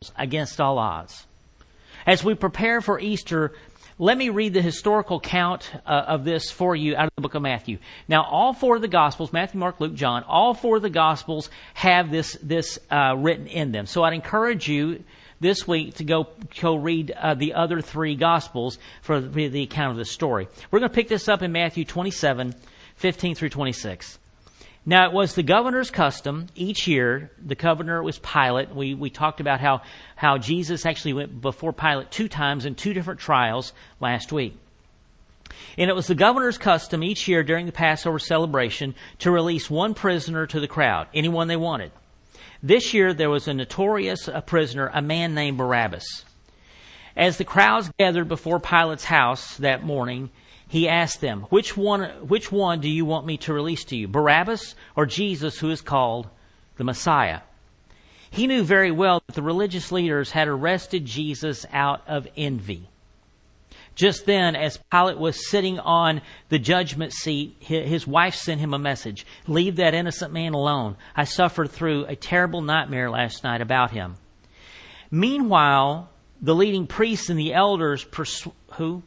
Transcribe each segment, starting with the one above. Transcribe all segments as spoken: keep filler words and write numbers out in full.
Gospels against all odds. As we prepare for Easter, let me read the historical count uh, of this for you out of the book of Matthew. Now, all four of the Gospels, Matthew, Mark, Luke, John, all four of the Gospels have this this uh, written in them. So I'd encourage you this week to go, go read uh, the other three Gospels for the, the account of the story. We're going to pick this up in Matthew twenty-seven, fifteen through twenty-six. Now, it was the governor's custom each year. The governor was Pilate. We we talked about how, how Jesus actually went before Pilate two times in two different trials last week. And it was the governor's custom each year during the Passover celebration to release one prisoner to the crowd, anyone they wanted. This year, there was a notorious a prisoner, a man named Barabbas. As the crowds gathered before Pilate's house that morning, he asked them, which one, which one do you want me to release to you, Barabbas or Jesus, who is called the Messiah? He knew very well that the religious leaders had arrested Jesus out of envy. Just then, as Pilate was sitting on the judgment seat, his wife sent him a message. Leave that innocent man alone. I suffered through a terrible nightmare last night about him. Meanwhile, the leading priests and the elders persu- who?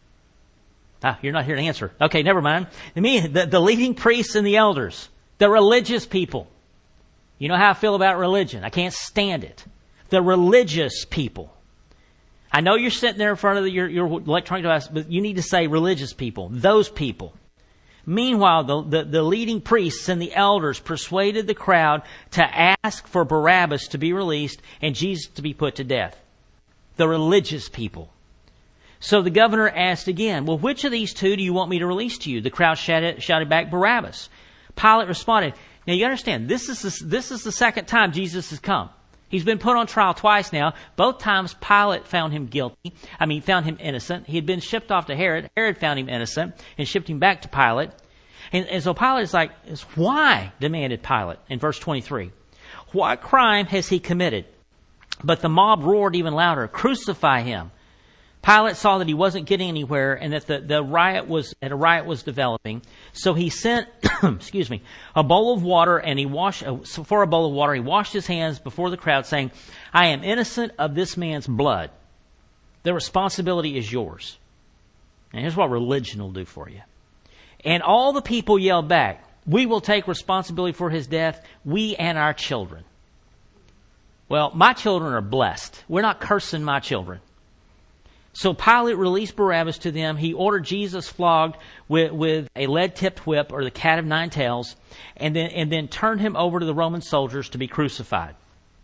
Ah, you're not here to answer. Okay, never mind. The, the, the leading priests and the elders, the religious people. You know how I feel about religion. I can't stand it. The religious people. I know you're sitting there in front of the, your, your electronic device, but you need to say religious people. Those people. Meanwhile, the, the, the leading priests and the elders persuaded the crowd to ask for Barabbas to be released and Jesus to be put to death. The religious people. So the governor asked again, well, which of these two do you want me to release to you? The crowd shouted, shouted back, Barabbas. Pilate responded, now you understand, this is, the, this is the second time Jesus has come. He's been put on trial twice now. Both times Pilate found him guilty. I mean, found him innocent. He had been shipped off to Herod. Herod found him innocent and shipped him back to Pilate. And, and so Pilate is like, why? Demanded Pilate in verse twenty-three. What crime has he committed? But the mob roared even louder, crucify him. Pilate saw that he wasn't getting anywhere and that the, the riot was, that a riot was developing. So he sent, excuse me, a bowl of water and he washed, uh, for a bowl of water, he washed his hands before the crowd saying, I am innocent of this man's blood. The responsibility is yours. And here's what religion will do for you. And all the people yelled back, we will take responsibility for his death, we and our children. Well, my children are blessed. We're not cursing my children. So Pilate released Barabbas to them. He ordered Jesus flogged with, with a lead-tipped whip, or the cat of nine tails, and then, and then turned him over to the Roman soldiers to be crucified.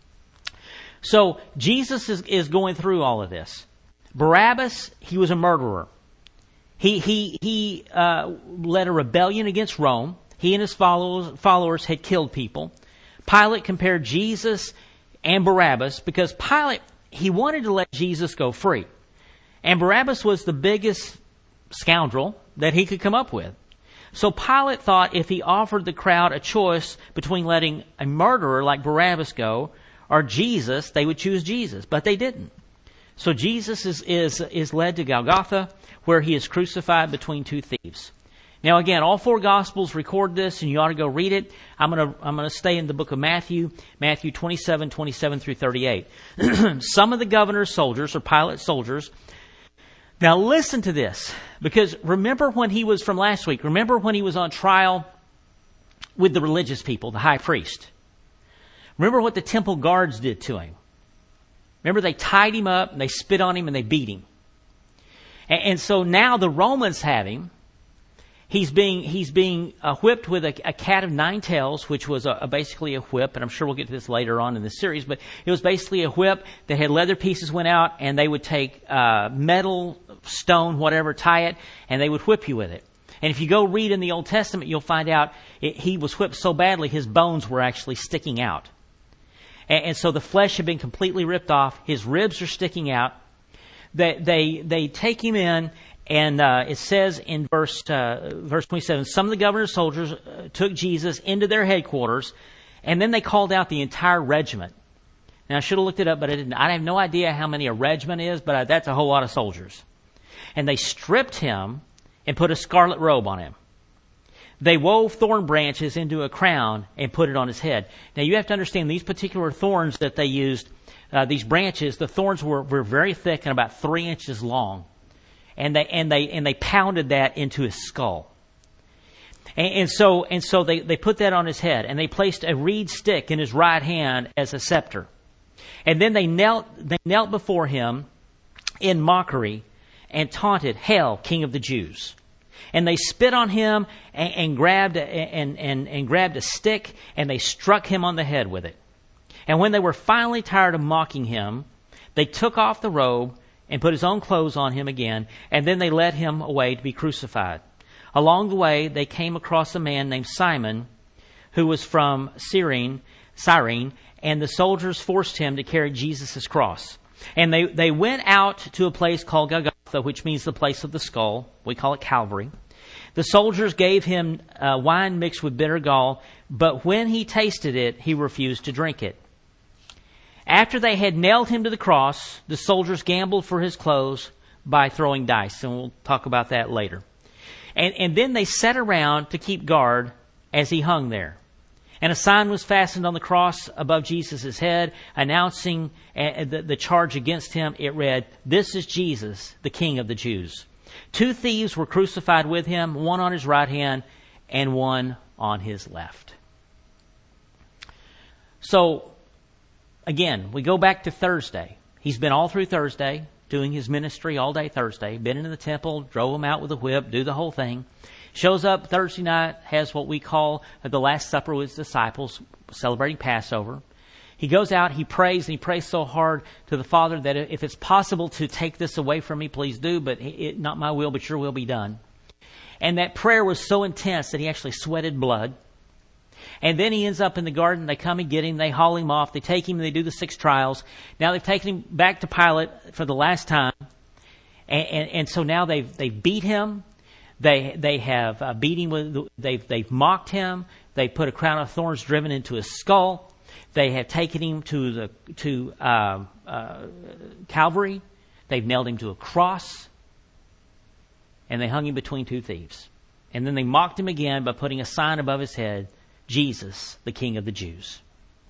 So Jesus is, is going through all of this. Barabbas, he was a murderer. He, he, he uh, led a rebellion against Rome. He and his followers, followers had killed people. Pilate compared Jesus and Barabbas because Pilate, he wanted to let Jesus go free. And Barabbas was the biggest scoundrel that he could come up with. So Pilate thought if he offered the crowd a choice between letting a murderer like Barabbas go or Jesus, they would choose Jesus. But they didn't. So Jesus is, is, is led to Golgotha, where he is crucified between two thieves. Now again, all four Gospels record this, and you ought to go read it. I'm going to I'm going to stay in the book of Matthew, Matthew twenty-seven, twenty-seven through thirty-eight. Some of the governor's soldiers, or Pilate's soldiers. Now listen to this, because remember when he was from last week. Remember when he was on trial with the religious people, the high priest. Remember what the temple guards did to him. Remember they tied him up and they spit on him and they beat him. And, and so now the Romans have him. He's being he's being uh, whipped with a, a cat of nine tails, which was a, a basically a whip, and I'm sure we'll get to this later on in the series. But it was basically a whip that had leather pieces went out, and they would take uh, metal, stone, whatever, tie it, and they would whip you with it. And if you go read in the Old Testament, you'll find out it, he was whipped so badly his bones were actually sticking out, and, and so the flesh had been completely ripped off. His ribs are sticking out. They they they take him in. And uh, it says in verse uh, verse twenty-seven, some of the governor's soldiers uh, took Jesus into their headquarters, and then they called out the entire regiment. Now, I should have looked it up, but I didn't. I have no idea how many a regiment is, but I, that's a whole lot of soldiers. And they stripped him and put a scarlet robe on him. They wove thorn branches into a crown and put it on his head. Now, you have to understand these particular thorns that they used, uh, these branches, the thorns were, were very thick and about three inches long. And they, and they, and they pounded that into his skull. And, and so, and so they, they put that on his head, and they placed a reed stick in his right hand as a scepter. And then they knelt, they knelt before him in mockery and taunted, "Hail, King of the Jews." And they spit on him and, and grabbed and, and, and grabbed a stick, and they struck him on the head with it. And when they were finally tired of mocking him, they took off the robe and put his own clothes on him again, and then they led him away to be crucified. Along the way, they came across a man named Simon, who was from Cyrene, Cyrene, and the soldiers forced him to carry Jesus' cross. And they, they went out to a place called Golgotha, which means the place of the skull. We call it Calvary. The soldiers gave him uh, wine mixed with bitter gall, but when he tasted it, he refused to drink it. After they had nailed him to the cross, the soldiers gambled for his clothes by throwing dice, and we'll talk about that later. And, and then they sat around to keep guard as he hung there. And a sign was fastened on the cross above Jesus' head, announcing uh, the, the charge against him. It read, "This is Jesus, the King of the Jews." Two thieves were crucified with him, one on his right hand and one on his left. So, again, we go back to Thursday. He's been all through Thursday, doing his ministry all day Thursday, been in the temple, drove him out with a whip, do the whole thing. Shows up Thursday night, has what we call the Last Supper with his disciples, celebrating Passover. He goes out, he prays, and he prays so hard to the Father that if it's possible to take this away from me, please do, but it, not my will, but your will be done. And that prayer was so intense that he actually sweated blood. And then he ends up in the garden. They come and get him. They haul him off. They take him and they do the six trials. Now they've taken him back to Pilate for the last time. And, and, and so now they've, they've beat him. They they have uh, beat him with, they've, they've mocked him. They put a crown of thorns driven into his skull. They have taken him to the to uh, uh, Calvary. They've nailed him to a cross. And they hung him between two thieves. And then they mocked him again by putting a sign above his head, "Jesus, the King of the Jews."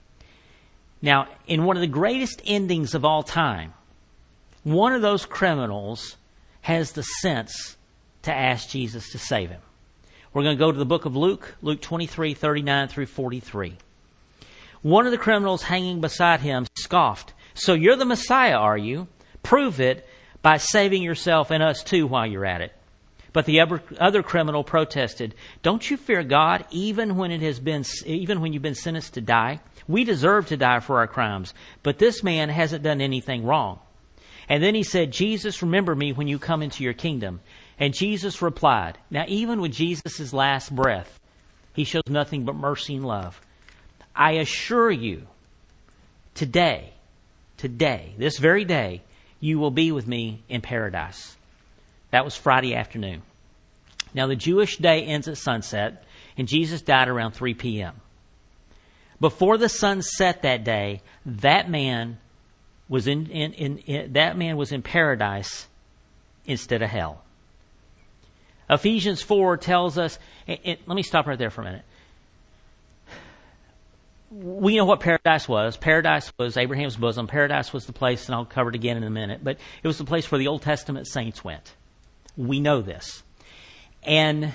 Now, in one of the greatest endings of all time, one of those criminals has the sense to ask Jesus to save him. We're going to go to the book of Luke, Luke twenty-three, thirty-nine through forty-three. One of the criminals hanging beside him scoffed, "So you're the Messiah, are you? Prove it by saving yourself and us too while you're at it." But the other, other criminal protested, "Don't you fear God even when it has been, even when you've been sentenced to die? We deserve to die for our crimes, but this man hasn't done anything wrong." And then he said, "Jesus, remember me when you come into your kingdom." And Jesus replied, now even with Jesus' last breath, he shows nothing but mercy and love. "I assure you, today, today, this very day, you will be with me in paradise." That was Friday afternoon. Now the Jewish day ends at sunset, and Jesus died around three p.m. Before the sun set that day, that man was in, in, in, in that man was in paradise instead of hell. Ephesians four tells us, it, it, let me stop right there for a minute. We know what paradise was. Paradise was Abraham's bosom. Paradise was the place, and I'll cover it again in a minute, but it was the place where the Old Testament saints went. We know this. And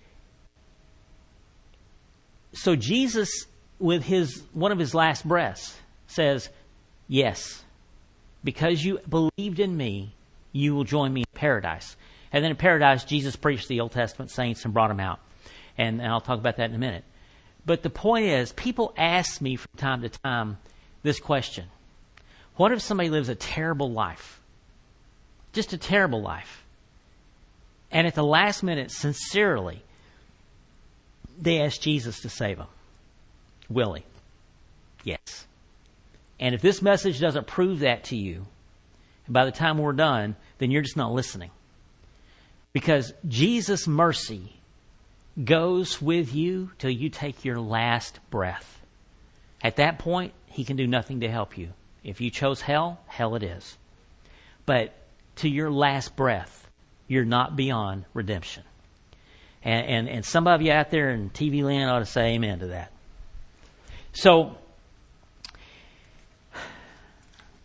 so Jesus, with his one of his last breaths, says, "Yes, because you believed in me, you will join me in paradise." And then in paradise, Jesus preached the Old Testament saints and brought them out. And, and I'll talk about that in a minute. But the point is, people ask me from time to time this question. What if somebody lives a terrible life? Just a terrible life. And at the last minute, sincerely, they ask Jesus to save them. Will he? Yes. And if this message doesn't prove that to you, by the time we're done, then you're just not listening. Because Jesus' mercy goes with you till you take your last breath. At that point, he can do nothing to help you. If you chose hell, hell it is. But to your last breath, you're not beyond redemption. And, and, and some of you out there in T V land ought to say amen to that. So,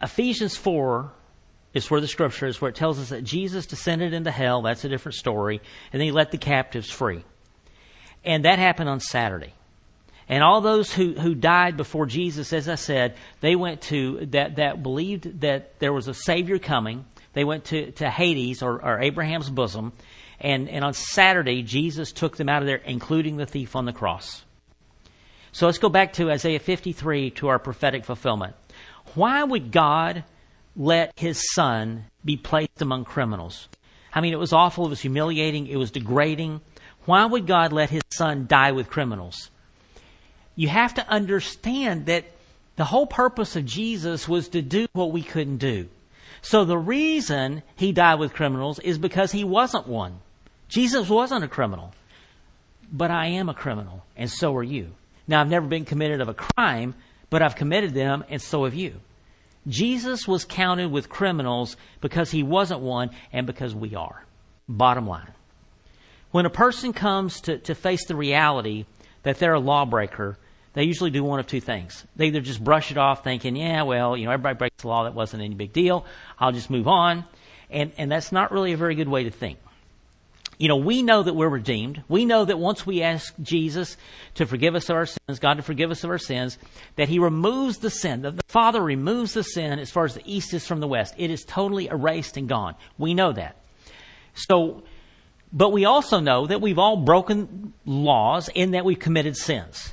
Ephesians four is where the scripture is, where it tells us that Jesus descended into hell. That's a different story. And then he let the captives free. And that happened on Saturday. And all those who, who died before Jesus, as I said, they went to, that, that believed that there was a Savior coming. They went to, to Hades, or, or Abraham's bosom. And, and on Saturday, Jesus took them out of there, including the thief on the cross. So let's go back to Isaiah fifty-three, to our prophetic fulfillment. Why would God let his son be placed among criminals? I mean, it was awful. It was humiliating. It was degrading. Why would God let his son die with criminals? You have to understand that the whole purpose of Jesus was to do what we couldn't do. So the reason he died with criminals is because he wasn't one. Jesus wasn't a criminal. But I am a criminal, and so are you. Now, I've never been committed of a crime, but I've committed them, and so have you. Jesus was counted with criminals because he wasn't one, and because we are. Bottom line. When a person comes to, to face the reality that they're a lawbreaker, they usually do one of two things. They either just brush it off thinking, yeah, well, you know, everybody breaks the law. That wasn't any big deal. I'll just move on. And, and that's not really a very good way to think. You know, we know that we're redeemed. We know that once we ask Jesus to forgive us of our sins, God to forgive us of our sins, that he removes the sin. The, the Father removes the sin as far as the east is from the west. It is totally erased and gone. We know that. So, but we also know that we've all broken laws in that we've committed sins.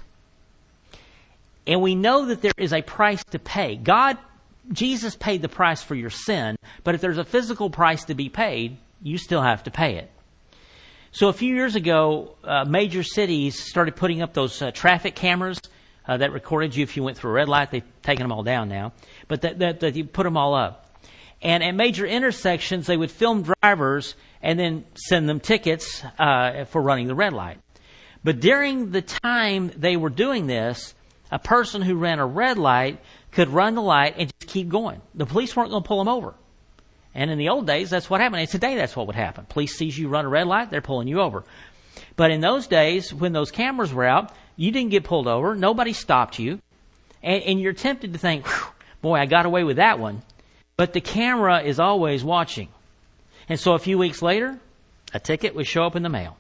And we know that there is a price to pay. God, Jesus paid the price for your sin, but if there's a physical price to be paid, you still have to pay it. So a few years ago, uh, major cities started putting up those uh, traffic cameras uh, that recorded you if you went through a red light. They've taken them all down now, but that, that, that you put them all up. And at major intersections, they would film drivers and then send them tickets uh, for running the red light. But during the time they were doing this, a person who ran a red light could run the light and just keep going. The police weren't going to pull them over. And in the old days, that's what happened. And today, that's what would happen. Police sees you run a red light, they're pulling you over. But in those days, when those cameras were out, you didn't get pulled over. Nobody stopped you. And, and you're tempted to think, boy, I got away with that one. But the camera is always watching. And so a few weeks later, a ticket would show up in the mail.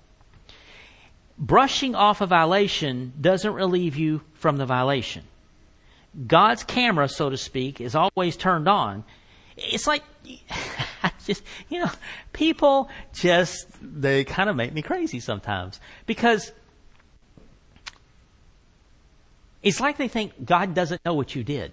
Brushing off a violation doesn't relieve you from the violation. God's camera, so to speak, is always turned on. It's like, I just, you know, people just, they kind of make me crazy sometimes. Because it's like they think God doesn't know what you did.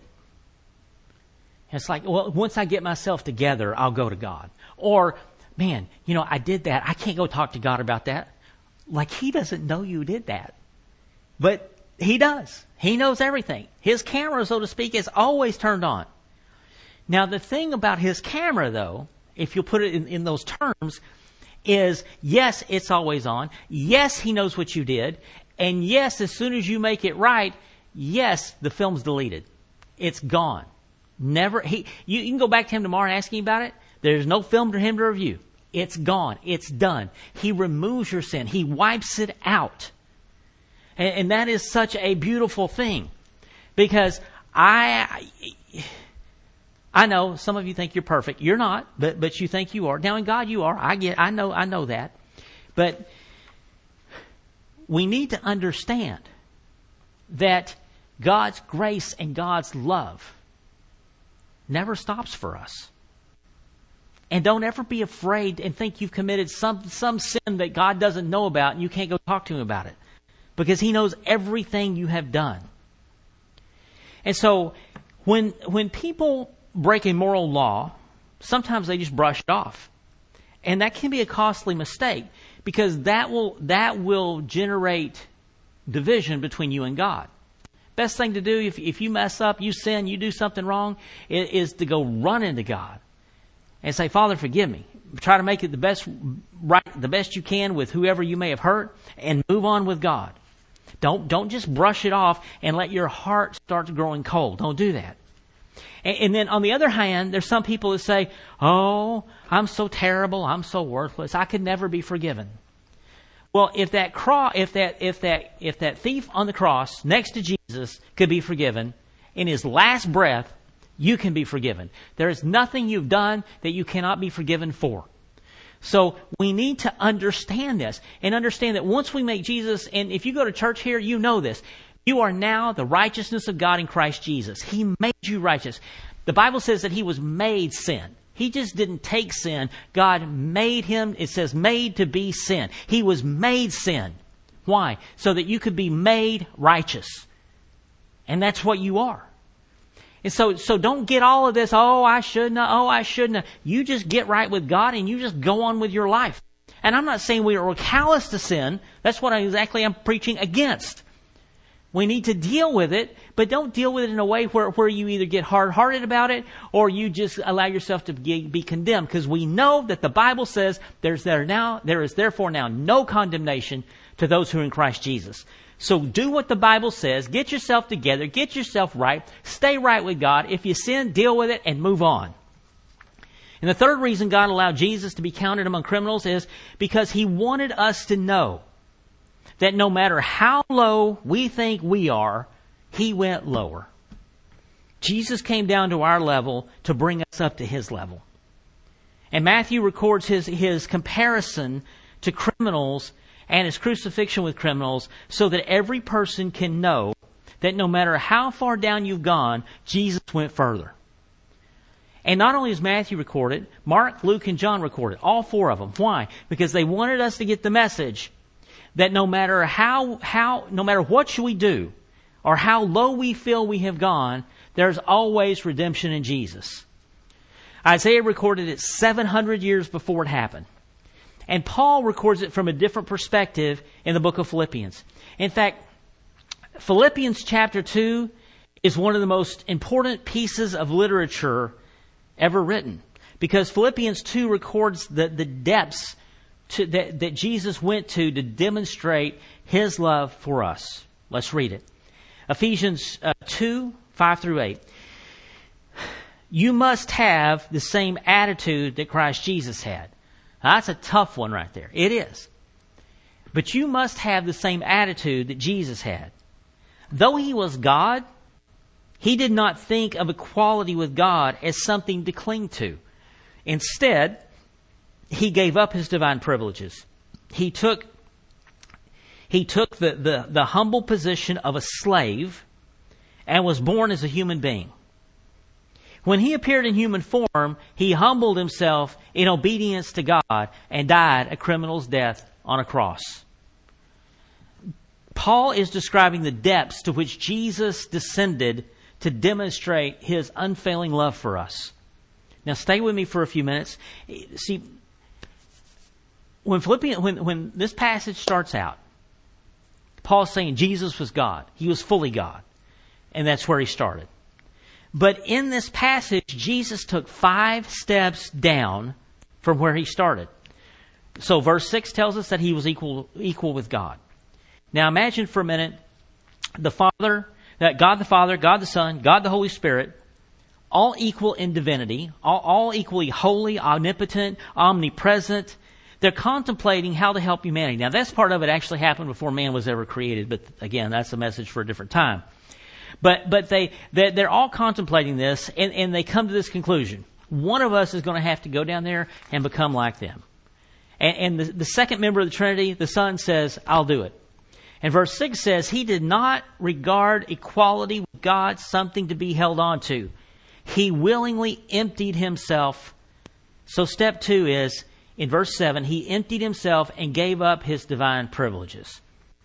It's like, well, once I get myself together, I'll go to God. Or, man, you know, I did that. I can't go talk to God about that. Like he doesn't know you did that. But he does. He knows everything. His camera, so to speak, is always turned on. Now, the thing about his camera, though, if you put it in, in those terms, is, yes, it's always on. Yes, he knows what you did. And yes, as soon as you make it right, yes, the film's deleted. It's gone. Never. He. You, you can go back to him tomorrow and ask him about it. There's no film for him to review. It's gone. It's done. He removes your sin. He wipes it out. And, and that is such a beautiful thing. Because I... I know some of you think you're perfect. You're not, but but you think you are. Now in God you are. I get. I know. I know that. But we need to understand that God's grace and God's love never stops for us. And don't ever be afraid and think you've committed some some sin that God doesn't know about and you can't go talk to him about it, because he knows everything you have done. And so when when people break a moral law, sometimes they just brush it off. And that can be a costly mistake, because that will that will generate division between you and God. Best thing to do if, if you mess up, you sin, you do something wrong, is, is to go run into God and say, Father, forgive me. Try to make it the best right, the best you can with whoever you may have hurt, and move on with God. Don't don't just brush it off and let your heart start growing cold. Don't do that. And then on the other hand, there's some people that say, oh, I'm so terrible, I'm so worthless, I could never be forgiven. Well, if that cross, if that if that if that thief on the cross next to Jesus could be forgiven, in his last breath, you can be forgiven. There is nothing you've done that you cannot be forgiven for. So we need to understand this and understand that once we make Jesus, and if you go to church here, you know this, you are now the righteousness of God in Christ Jesus. He made you righteous. The Bible says that He was made sin. He just didn't take sin. God made Him, it says, made to be sin. He was made sin. Why? So that you could be made righteous. And that's what you are. And so, so don't get all of this, oh, I shouldn't have, oh, I shouldn't have. You just get right with God and you just go on with your life. And I'm not saying we are callous to sin. That's what I, exactly I'm preaching against. We need to deal with it, but don't deal with it in a way where, where you either get hard-hearted about it or you just allow yourself to be, be condemned. Because we know that the Bible says there's there now there is therefore now no condemnation to those who are in Christ Jesus. So do what the Bible says. Get yourself together. Get yourself right. Stay right with God. If you sin, deal with it and move on. And the third reason God allowed Jesus to be counted among criminals is because He wanted us to know that no matter how low we think we are, He went lower. Jesus came down to our level to bring us up to His level. And Matthew records his, his comparison to criminals and His crucifixion with criminals so that every person can know that no matter how far down you've gone, Jesus went further. And not only does Matthew record it, Mark, Luke, and John record it. All four of them. Why? Because they wanted us to get the message that no matter how, how, no matter what should we do or how low we feel we have gone, there's always redemption in Jesus. Isaiah recorded it seven hundred years before it happened. And Paul records it from a different perspective in the book of Philippians. In fact, Philippians chapter two is one of the most important pieces of literature ever written. Because Philippians two records the, the depths to, that, that Jesus went to to demonstrate His love for us. Let's read it. Ephesians uh, two, five through eight. You must have the same attitude that Christ Jesus had. Now, that's a tough one right there. It is. But you must have the same attitude that Jesus had. Though He was God, He did not think of equality with God as something to cling to. Instead, He gave up His divine privileges. He took, he took the, the, the humble position of a slave and was born as a human being. When He appeared in human form, He humbled Himself in obedience to God and died a criminal's death on a cross. Paul is describing the depths to which Jesus descended to demonstrate His unfailing love for us. Now stay with me for a few minutes. See, when Philippians, when, when this passage starts out, Paul's saying Jesus was God. He was fully God. And that's where he started. But in this passage, Jesus took five steps down from where He started. So verse six tells us that He was equal, equal with God. Now imagine for a minute the Father, that God the Father, God the Son, God the Holy Spirit, all equal in divinity, all, all equally holy, omnipotent, omnipresent. They're contemplating how to help humanity. Now, this part of it actually happened before man was ever created, but again, that's a message for a different time. But but they, they they're all contemplating this, and, and they come to this conclusion: one of us is going to have to go down there and become like them. And, and the, the second member of the Trinity, the Son, says, "I'll do it." And verse six says, He did not regard equality with God something to be held on to. He willingly emptied Himself. So step two is, in verse seven, He emptied Himself and gave up His divine privileges.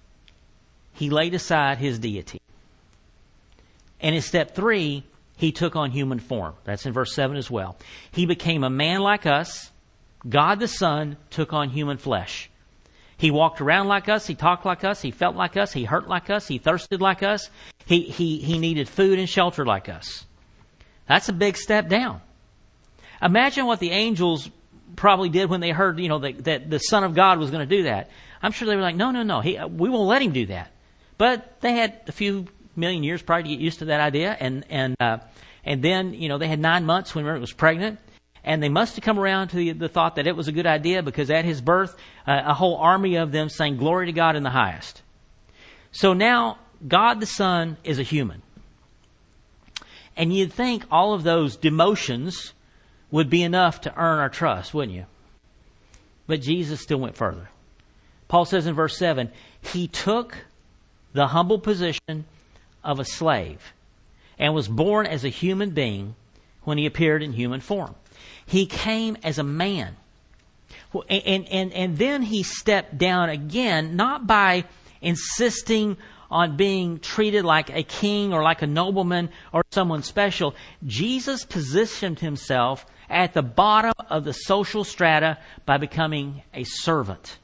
He laid aside His deity. And in step three, He took on human form. That's in verse seven as well. He became a man like us. God the Son took on human flesh. He walked around like us. He talked like us. He felt like us. He hurt like us. He thirsted like us. He, he, he needed food and shelter like us. That's a big step down. Imagine what the angels probably did when they heard, you know, that, that the Son of God was going to do that. I'm sure they were like, no, no, no. He, we won't let Him do that. But they had a few million years probably to get used to that idea. And, and, uh, and then, you know, they had nine months when Mary was pregnant. And they must have come around to the, the thought that it was a good idea because at His birth, uh, a whole army of them sang glory to God in the highest. So now God the Son is a human. And you'd think all of those demotions would be enough to earn our trust, wouldn't you? But Jesus still went further. Paul says in verse seven, He took the humble position of a slave and was born as a human being when He appeared in human form. He came as a man. And, and, and then He stepped down again, not by insisting on being treated like a king or like a nobleman or someone special. Jesus positioned Himself at the bottom of the social strata by becoming a servant.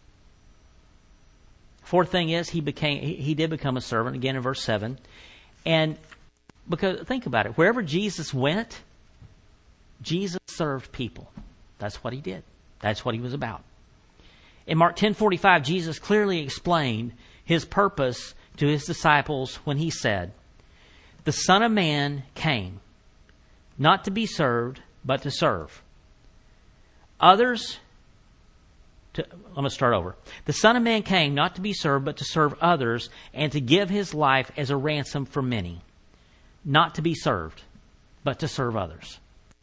Fourth thing is, he became he, he did become a servant, again in verse seven. And because think about it, wherever Jesus went, Jesus served people. That's what He did. That's what He was about. In Mark ten forty-five, Jesus clearly explained His purpose to His disciples when He said, "The Son of Man came, not to be served, but to serve. Others, to, I'm going to start over. The Son of Man came not to be served, but to serve others, and to give His life as a ransom for many." Not to be served, but to serve others.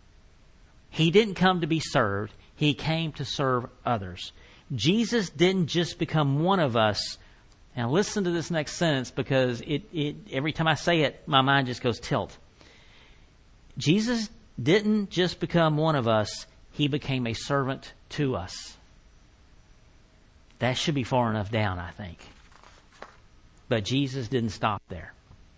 He didn't come to be served. He came to serve others. Jesus didn't just become one of us. Now listen to this next sentence, because it, it every time I say it, my mind just goes tilt. Jesus didn't just become one of us. He became a servant to us. That should be far enough down, I think. But Jesus didn't stop there.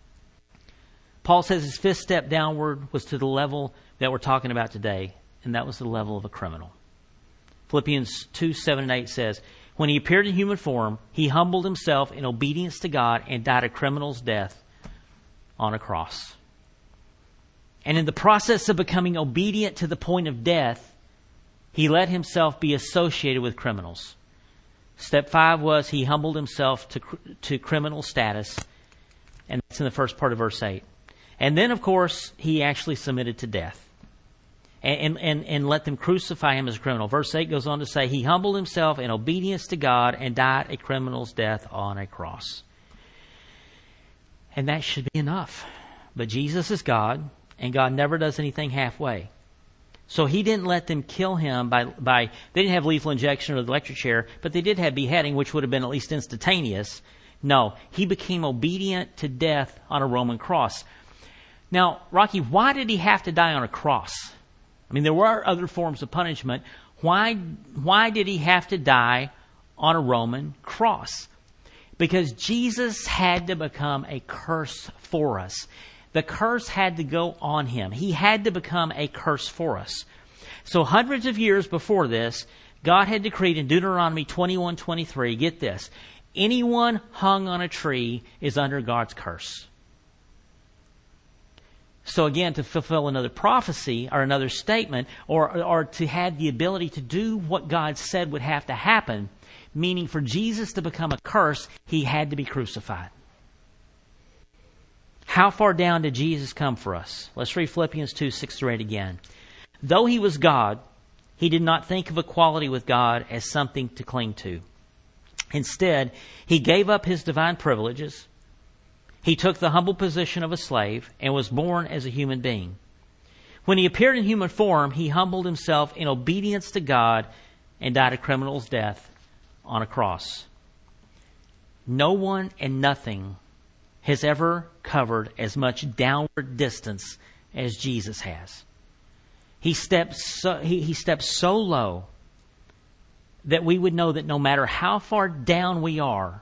Paul says his fifth step downward was to the level that we're talking about today, and that was the level of a criminal. Philippians two, seven and eight says, "When He appeared in human form, He humbled Himself in obedience to God and died a criminal's death on a cross." And in the process of becoming obedient to the point of death, He let Himself be associated with criminals. Step five was He humbled Himself to, to criminal status, and that's in the first part of verse eight. And then, of course, He actually submitted to death and, and, and let them crucify Him as a criminal. Verse eight goes on to say, He humbled Himself in obedience to God and died a criminal's death on a cross. And that should be enough. But Jesus is God, and God never does anything halfway. So He didn't let them kill Him by, by they didn't have lethal injection or the electric chair, but they did have beheading, which would have been at least instantaneous. No, He became obedient to death on a Roman cross. Now, Rocky, why did He have to die on a cross? I mean, there were other forms of punishment. Why, why did He have to die on a Roman cross? Because Jesus had to become a curse for us. The curse had to go on Him. He had to become a curse for us. So hundreds of years before this, God had decreed in Deuteronomy twenty-one twenty-three, get this, anyone hung on a tree is under God's curse. So again, to fulfill another prophecy or another statement, or, or to have the ability to do what God said would have to happen, meaning for Jesus to become a curse, He had to be crucified. How far down did Jesus come for us? Let's read Philippians two, six through eight again. Though He was God, He did not think of equality with God as something to cling to. Instead, He gave up His divine privileges. He took the humble position of a slave and was born as a human being. When He appeared in human form, He humbled Himself in obedience to God and died a criminal's death on a cross. No one and nothing has ever covered as much downward distance as Jesus has. He stepped so, he, he stepped so low that we would know that no matter how far down we are,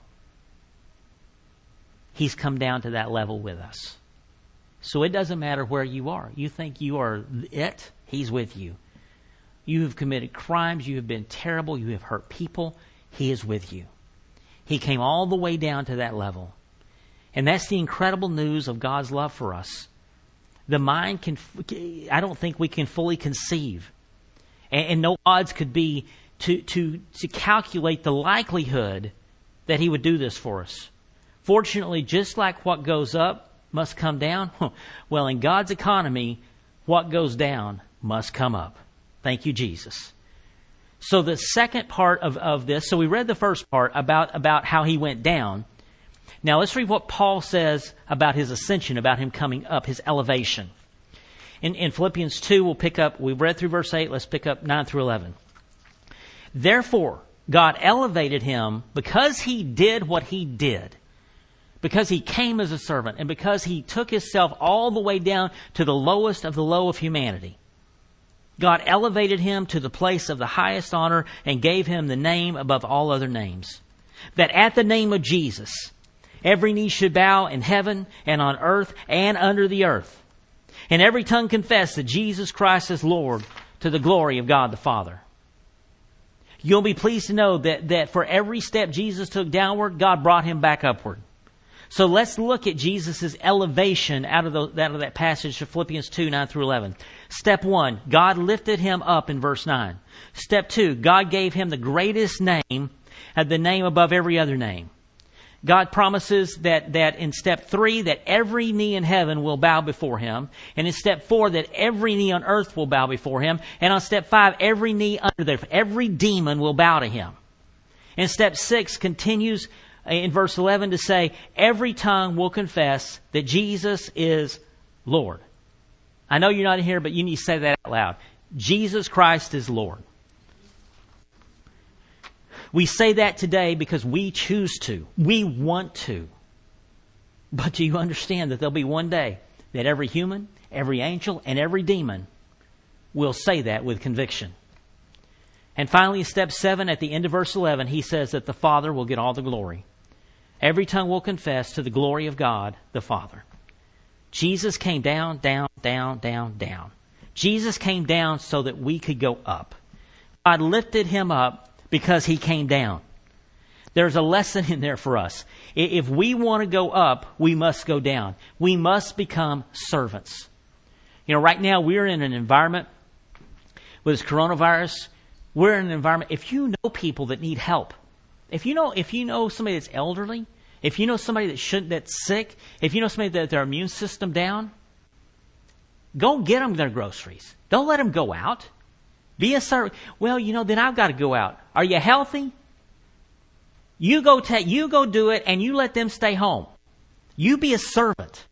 He's come down to that level with us. So it doesn't matter where you are. You think you are it, He's with you. You have committed crimes, you have been terrible, you have hurt people, He is with you. He came all the way down to that level. And that's the incredible news of God's love for us. The mind can, I don't think we can fully conceive. And, and no odds could be to, to, to calculate the likelihood that He would do this for us. Fortunately, just like what goes up must come down, well, in God's economy, what goes down must come up. Thank you, Jesus. So the second part of, of this, so we read the first part about, about how He went down. Now let's read what Paul says about His ascension, about Him coming up, His elevation. In, in Philippians two, we'll pick up, we've read through verse eight, let's pick up nine through eleven. Therefore, God elevated him because he did what he did. Because he came as a servant and because he took himself all the way down to the lowest of the low of humanity. God elevated him to the place of the highest honor and gave him the name above all other names. That at the name of Jesus, every knee should bow in heaven and on earth and under the earth. And every tongue confess that Jesus Christ is Lord to the glory of God the Father. You'll be pleased to know that, that for every step Jesus took downward, God brought him back upward. So let's look at Jesus' elevation out of, the, out of that passage of Philippians two, nine through eleven. Step one, God lifted him up in verse nine. Step two, God gave him the greatest name, and the name above every other name. God promises that, that in step three, that every knee in heaven will bow before him. And in step four, that every knee on earth will bow before him. And on step five, every knee under there, every demon will bow to him. And step six continues in verse eleven to say, every tongue will confess that Jesus is Lord. I know you're not here, but you need to say that out loud. Jesus Christ is Lord. We say that today because we choose to. We want to. But do you understand that there'll be one day that every human, every angel, and every demon will say that with conviction? And finally, step seven, at the end of verse eleven, he says that the Father will get all the glory. Every tongue will confess to the glory of God the Father. Jesus came down, down, down, down, down. Jesus came down so that we could go up. God lifted him up because he came down. There's a lesson in there for us. If we want to go up, we must go down. We must become servants. You know, right now we're in an environment with this coronavirus. We're in an environment, if you know people that need help, if you know, if you know somebody that's elderly, if you know somebody that shouldn't, that's sick, if you know somebody that their immune system down, go get them their groceries. Don't let them go out. Be a servant. Well, you know, then I've got to go out. Are you healthy? You go take, you go do it, and you let them stay home. You be a servant.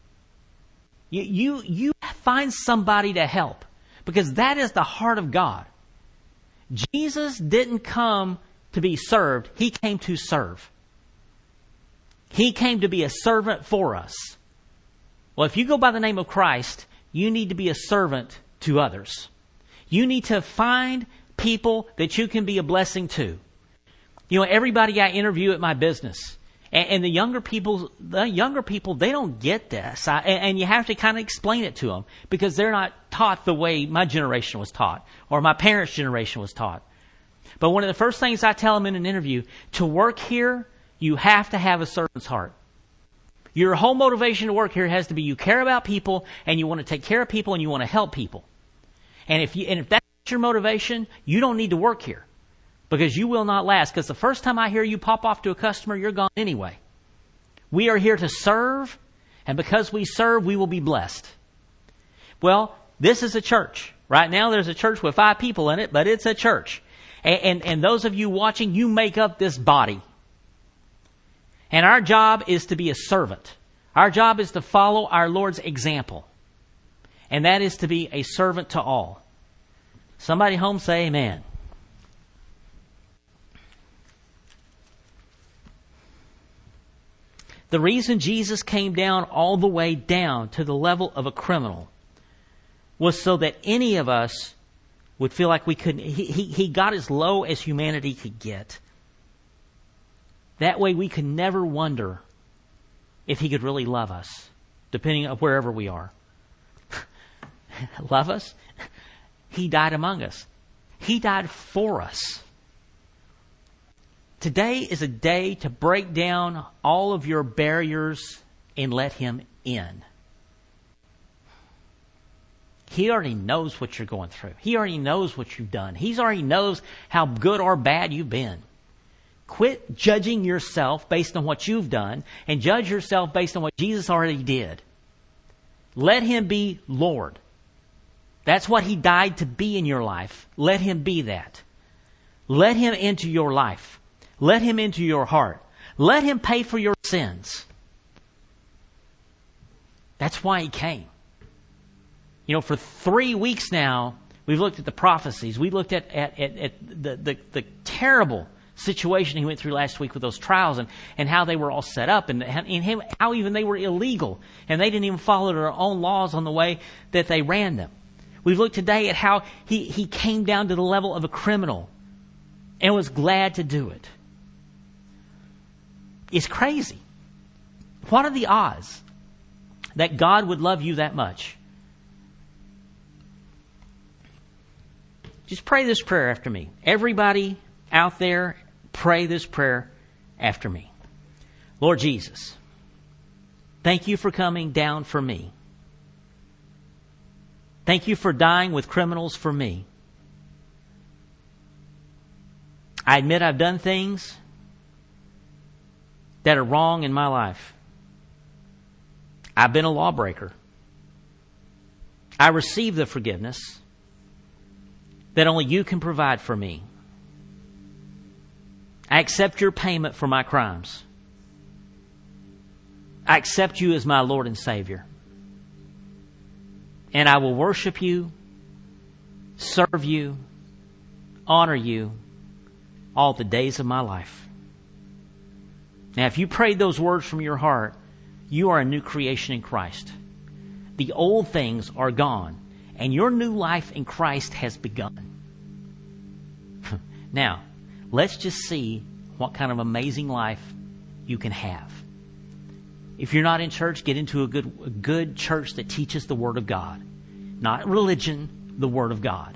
You, you, you find somebody to help, because that is the heart of God. Jesus didn't come to be served. He came to serve. He came to be a servant for us. Well, if you go by the name of Christ, you need to be a servant to others. You need to find people that you can be a blessing to. You know, everybody I interview at my business, and, and the younger people, the younger people, they don't get this. I, and, and you have to kind of explain it to them because they're not taught the way my generation was taught or my parents' generation was taught. But one of the first things I tell them in an interview, to work here, you have to have a servant's heart. Your whole motivation to work here has to be you care about people and you want to take care of people and you want to help people. And if you, and if that's your motivation, you don't need to work here because you will not last. Because the first time I hear you pop off to a customer, you're gone anyway. We are here to serve, and because we serve, we will be blessed. Well, this is a church. Right now there's a church with five people in it, but it's a church. And, and, and those of you watching, you make up this body. And our job is to be a servant. Our job is to follow our Lord's example. And that is to be a servant to all. Somebody home say amen. The reason Jesus came down all the way down to the level of a criminal was so that any of us would feel like we couldn't. He, he, he got as low as humanity could get. That way we could never wonder if he could really love us, depending on wherever we are. Love us? He died among us. He died for us. Today is a day to break down all of your barriers and let him in. He already knows what you're going through. He already knows what you've done. He already knows how good or bad you've been. Quit judging yourself based on what you've done and judge yourself based on what Jesus already did. Let him be Lord. That's what he died to be in your life. Let him be that. Let him into your life. Let him into your heart. Let him pay for your sins. That's why he came. You know, for three weeks now, we've looked at the prophecies. We looked at, at, at, at the, the, the terrible situation he went through last week with those trials, and, and how they were all set up, and, and him, how even they were illegal, and they didn't even follow their own laws on the way that they ran them. We've looked today at how he, he came down to the level of a criminal and was glad to do it. It's crazy. What are the odds that God would love you that much? Just pray this prayer after me. Everybody out there, pray this prayer after me. Lord Jesus, thank you for coming down for me. Thank you for dying with criminals for me. I admit I've done things that are wrong in my life. I've been a lawbreaker. I receive the forgiveness that only you can provide for me. I accept your payment for my crimes. I accept you as my Lord and Savior. And I will worship you, serve you, honor you all the days of my life. Now, if you prayed those words from your heart, you are a new creation in Christ. The old things are gone, and your new life in Christ has begun. Now, let's just see what kind of amazing life you can have. If you're not in church, get into a good, a good church that teaches the Word of God. Not religion, the Word of God.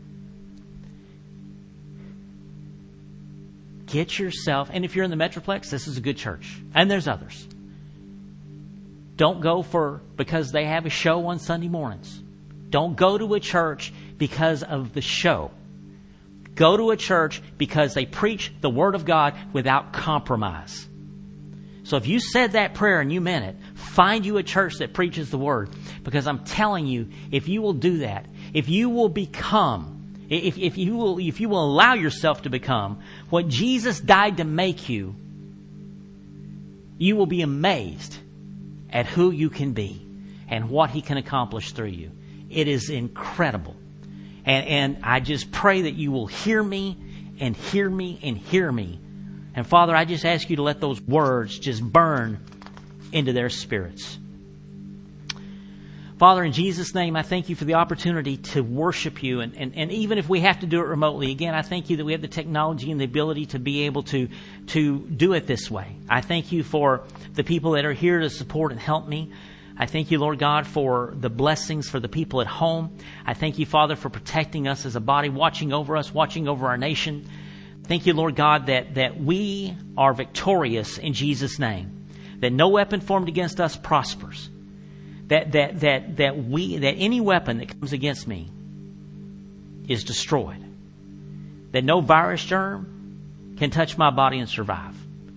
Get yourself, and if you're in the Metroplex, this is a good church. And there's others. Don't go for, because they have a show on Sunday mornings. Don't go to a church because of the show. Go to a church because they preach the Word of God without compromise. So if you said that prayer and you meant it, find you a church that preaches the Word. Because I'm telling you, if you will do that, if you will become, if, if you will, if you will allow yourself to become what Jesus died to make you, you will be amazed at who you can be and what He can accomplish through you. It is incredible. And, and I just pray that you will hear me and hear me and hear me. And Father, I just ask you to let those words just burn into their spirits. Father, in Jesus' name, I thank you for the opportunity to worship you. And, and, and even if we have to do it remotely, again, I thank you that we have the technology and the ability to be able to, to do it this way. I thank you for the people that are here to support and help me. I thank you, Lord God, for the blessings for the people at home. I thank you, Father, for protecting us as a body, watching over us, watching over our nation. Thank you, Lord God, that, that we are victorious in Jesus' name. That no weapon formed against us prospers. That that that that we that any weapon that comes against me is destroyed. That no virus germ can touch my body and survive.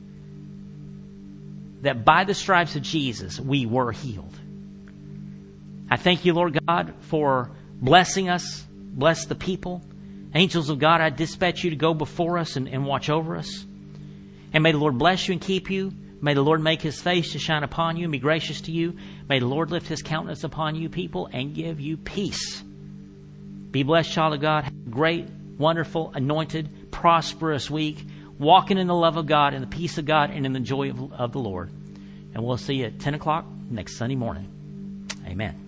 That by the stripes of Jesus we were healed. I thank you, Lord God, for blessing us, bless the people. Angels of God, I dispatch you to go before us and, and watch over us. And may the Lord bless you and keep you. May the Lord make His face to shine upon you and be gracious to you. May the Lord lift His countenance upon you, people, and give you peace. Be blessed, child of God. Have a great, wonderful, anointed, prosperous week, walking in the love of God, in the peace of God, and in the joy of, of the Lord. And we'll see you at ten o'clock next Sunday morning. Amen.